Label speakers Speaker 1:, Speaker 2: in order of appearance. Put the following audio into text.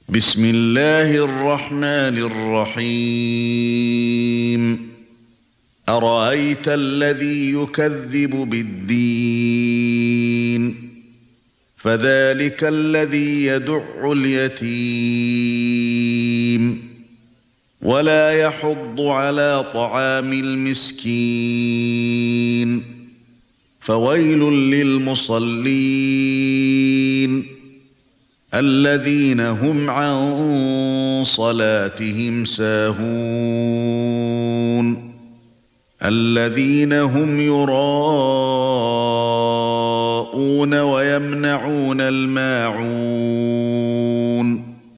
Speaker 1: بسم الله الرحمن الرحيم أرأيت الذي يكذب بالدين فذلك الذي يدع اليتيم ولا يحض على طعام المسكين فويل للمصلين الذين هم عن صلاتهم ساهون الذين هم يراءون ويمنعون الماعون